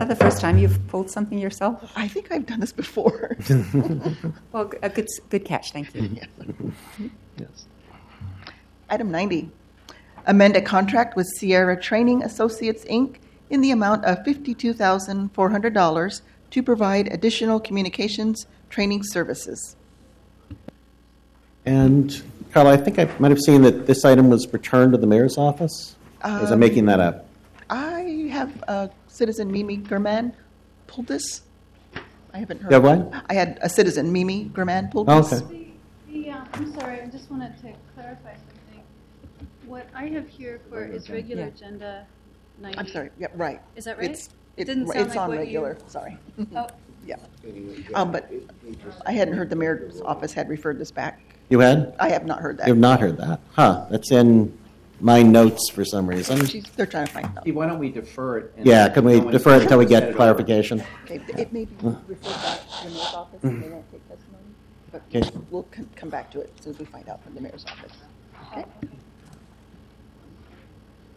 that the first time you've pulled something yourself? I think I've done this before. Well, a good catch. Thank you. Yes. Item 90, amend a contract with Sierra Training Associates, Inc. in the amount of $52,400 to provide additional communications training services. And, Carla, I think I might have seen that this item was returned to the mayor's office. Or is I making that up? I have Citizen Mimi German pulled this. I haven't heard. You have what? I had a Citizen Mimi German pulled Oh, this. okay. I'm sorry, I just wanted to clarify something. What I have here for is regular agenda 90. I'm sorry. Yeah, right. Is that right? It's Didn't sound it's like on what regular. you... Sorry. Oh, Yeah. But I hadn't heard the mayor's office had referred this back. You had? I have not heard that. You have not heard that? Huh, that's in my notes for some reason. They're trying to find out. Steve, why don't we defer it? and Yeah, can we no one- defer it until we set get it over. clarification? Okay, it may be referred back to the mayor's office, and they won't take testimony, but Okay. we'll come back to it as soon as we find out from the mayor's office.